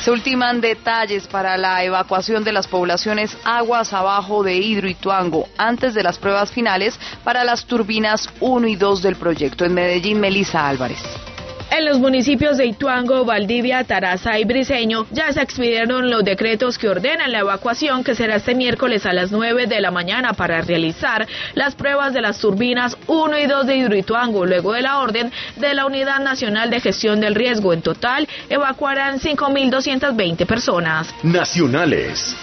Se ultiman detalles para la evacuación de las poblaciones aguas abajo de Hidroituango antes de las pruebas finales para las turbinas 1 y 2 del proyecto. En Medellín, Melissa Álvarez. En los municipios de Ituango, Valdivia, Taraza y Briceño ya se expidieron los decretos que ordenan la evacuación, que será este miércoles a las 9 de la mañana para realizar las pruebas de las turbinas 1 y 2 de Hidroituango, luego de la orden de la Unidad Nacional de Gestión del Riesgo. En total, evacuarán 5.220 personas. Nacionales.